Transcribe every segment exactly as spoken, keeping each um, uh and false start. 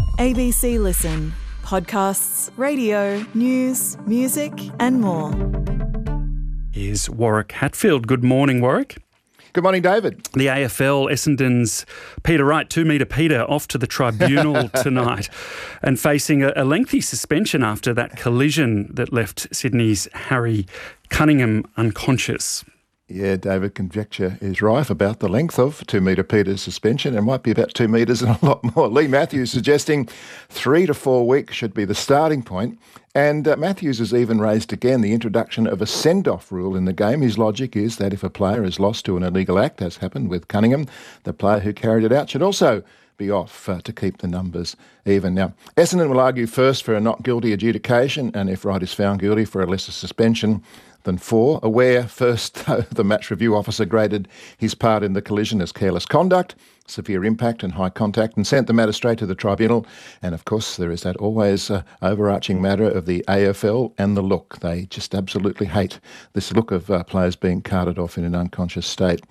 A B C Listen. Podcasts, radio, news, music and more. Here's Warwick Hatfield. Good morning, Warwick. Good morning, David. The A F L, Essendon's Peter Wright, two-metre Peter, off to the tribunal tonight and facing a, a lengthy suspension after that collision that left Sydney's Harry Cunningham unconscious. Yeah, David, conjecture is rife about the length of two-metre Peter's suspension. It might be about two metres and a lot more. Lee Matthews suggesting three to four weeks should be the starting point. And uh, Matthews has even raised again the introduction of a send-off rule in the game. His logic is that if a player is lost to an illegal act, as happened with Cunningham, the player who carried it out should also be off uh, to keep the numbers even. Now, Essendon will argue first for a not guilty adjudication, and if Wright is found guilty, for a lesser suspension than four. Aware first, though, the match review officer graded his part in the collision as careless conduct, severe impact and high contact, and sent the matter straight to the tribunal. And of course, there is that always uh, overarching matter of the A F L and the look. They just absolutely hate this look of uh, players being carted off in an unconscious state.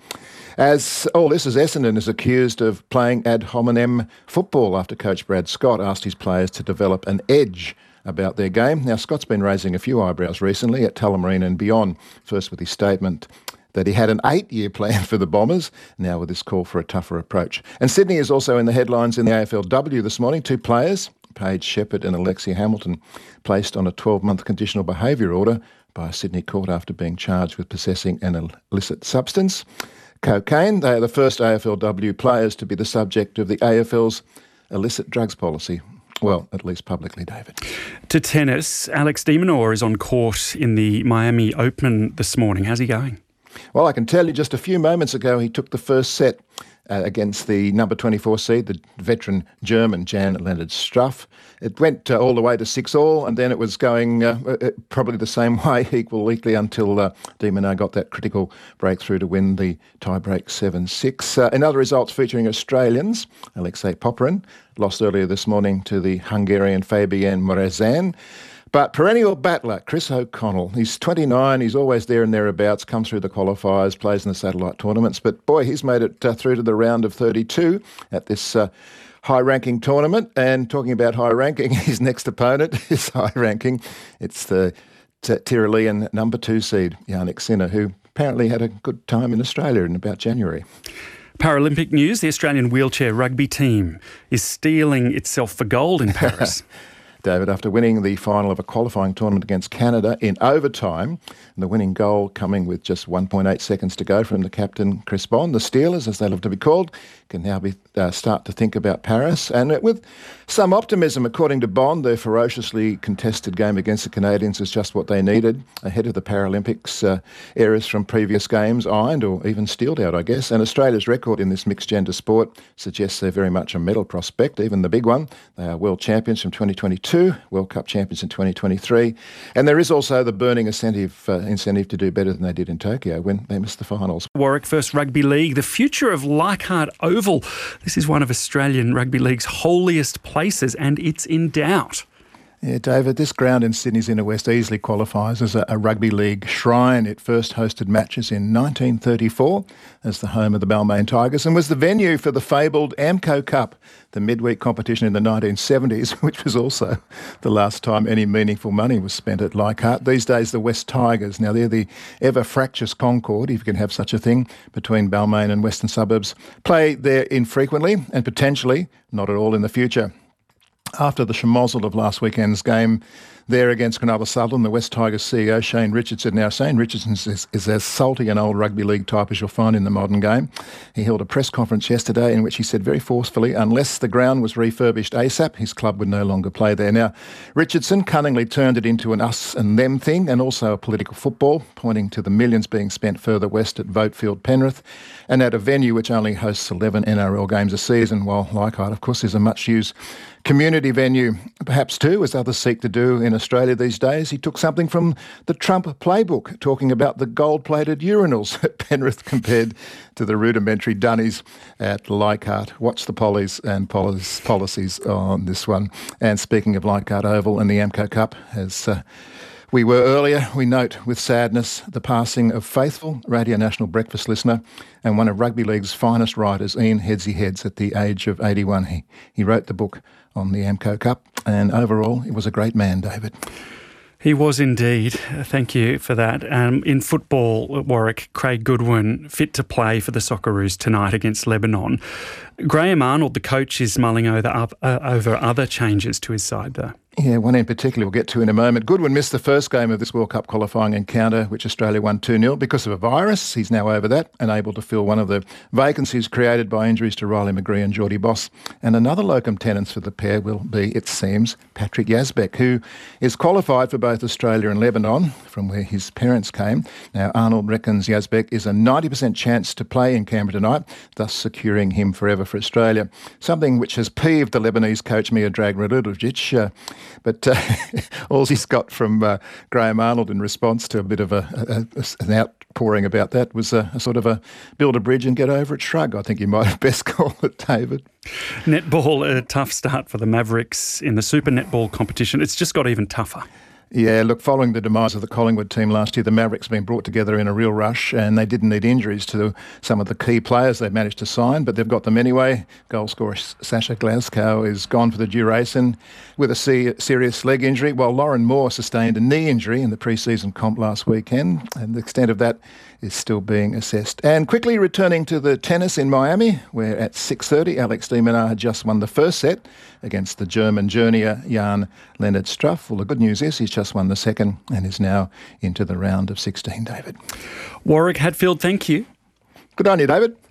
As all this is, Essendon is accused of playing ad hominem football after coach Brad Scott asked his players to develop an edge about their game. Now, Scott's been raising a few eyebrows recently at Tullamarine and beyond, first with his statement that he had an eight-year plan for the Bombers, now with this call for a tougher approach. And Sydney is also in the headlines in the A F L W this morning. Two players, Paige Shepherd and Alexia Hamilton, placed on a twelve-month conditional behaviour order by a Sydney court after being charged with possessing an illicit substance, cocaine. They are the first A F L W players to be the subject of the A F L's illicit drugs policy. Well, at least publicly, David. To tennis, Alex de Minaur is on court in the Miami Open this morning. How's he going? Well, I can tell you just a few moments ago he took the first set uh, against the number twenty-four seed, the veteran German Jan-Leonard Struff. It went uh, all the way to six all, and then it was going uh, uh, probably the same way, equal equally, until uh, de Minaur got that critical breakthrough to win the tie-break seven six. Uh, in other results featuring Australians, Alexei Popyrin lost earlier this morning to the Hungarian Fabian Morezan. But perennial battler, Chris O'Connell, he's twenty-nine, he's always there and thereabouts, comes through the qualifiers, plays in the satellite tournaments. But boy, he's made it uh, through to the round of thirty-two at this uh, high-ranking tournament. And talking about high-ranking, his next opponent is high-ranking. It's the t- Tyrolean number two seed, Jannik Sinner, who apparently had a good time in Australia in about January. Paralympic news, the Australian wheelchair rugby team is steeling itself for gold in Paris. David, after winning the final of a qualifying tournament against Canada in overtime, and the winning goal coming with just one point eight seconds to go from the captain, Chris Bond, the Steelers, as they love to be called, can now be uh, start to think about Paris. And with some optimism, according to Bond, their ferociously contested game against the Canadians is just what they needed ahead of the Paralympics. Uh, errors from previous games ironed or even steeled out, I guess. And Australia's record in this mixed-gender sport suggests they're very much a medal prospect, even the big one. They are world champions from twenty twenty-two, World Cup champions in twenty twenty-three. And there is also the burning incentive, uh, incentive to do better than they did in Tokyo when they missed the finals. Warwick, First Rugby League, the future of Leichhardt Oval. This is one of Australian Rugby League's holiest places and it's in doubt. Yeah, David, this ground in Sydney's inner west easily qualifies as a, a rugby league shrine. It first hosted matches in nineteen thirty-four as the home of the Balmain Tigers and was the venue for the fabled Amco Cup, the midweek competition in the nineteen seventies, which was also the last time any meaningful money was spent at Leichhardt. These days, the West Tigers, now they're the ever-fractious concord, if you can have such a thing, between Balmain and western suburbs, play there infrequently and potentially not at all in the future. After the schmozzle of last weekend's game there against Cronulla Sutherland, the West Tigers C E O, Shane Richardson. Now, Shane Richardson is, is as salty an old rugby league type as you'll find in the modern game. He held a press conference yesterday in which he said very forcefully, unless the ground was refurbished ASAP, his club would no longer play there. Now, Richardson cunningly turned it into an us and them thing and also a political football, pointing to the millions being spent further west at Votefield Penrith and at a venue which only hosts eleven N R L games a season, while Leichhardt, of course, is a much-used community venue, perhaps too, as others seek to do in Australia these days. He took something from the Trump playbook, talking about the gold-plated urinals at Penrith compared to the rudimentary dunnies at Leichhardt. Watch the pollies and policies on this one. And speaking of Leichhardt Oval and the Amco Cup, as uh, We were earlier. We note with sadness the passing of faithful Radio National breakfast listener and one of rugby league's finest writers, Ian Headsy Heads, at the age of eighty-one. He, he wrote the book on the Amco Cup, and overall he was a great man, David. He was indeed. Thank you for that. Um, in football at Warwick, Craig Goodwin fit to play for the Socceroos tonight against Lebanon. Graham Arnold, the coach, is mulling over, up, uh, over other changes to his side though. Yeah, one in particular we'll get to in a moment. Goodwin missed the first game of this World Cup qualifying encounter, which Australia won two nil because of a virus. He's now over that and able to fill one of the vacancies created by injuries to Riley McGree and Geordie Boss. And another locum tenens for the pair will be, it seems, Patrick Yazbek, who is qualified for both Australia and Lebanon, from where his parents came. Now, Arnold reckons Yazbek is a ninety percent chance to play in Canberra tonight, thus securing him forever for Australia, something which has peeved the Lebanese coach Miodrag Radulovic. Uh, But uh, all he's got from uh, Graham Arnold in response to a bit of a, a, a, an outpouring about that was a, a sort of a build a bridge and get over it shrug. I think you might have best call it, David. Netball, a tough start for the Mavericks in the Super Netball competition. It's just got even tougher. Yeah, look, following the demise of the Collingwood team last year, the Mavericks have been brought together in a real rush, and they didn't need injuries to some of the key players they've managed to sign, but they've got them anyway. Goal scorer Sasha Glasgow is gone for the duration with a serious leg injury, while Lauren Moore sustained a knee injury in the pre-season comp last weekend, and the extent of that is still being assessed. And quickly returning to the tennis in Miami, where at six thirty, Alex de Minaur had just won the first set against the German journeyer Jan Leonard Struff. Well, the good news is he's just won the second and is now into the round of sixteen, David. Warwick Hadfield, thank you. Good on you, David.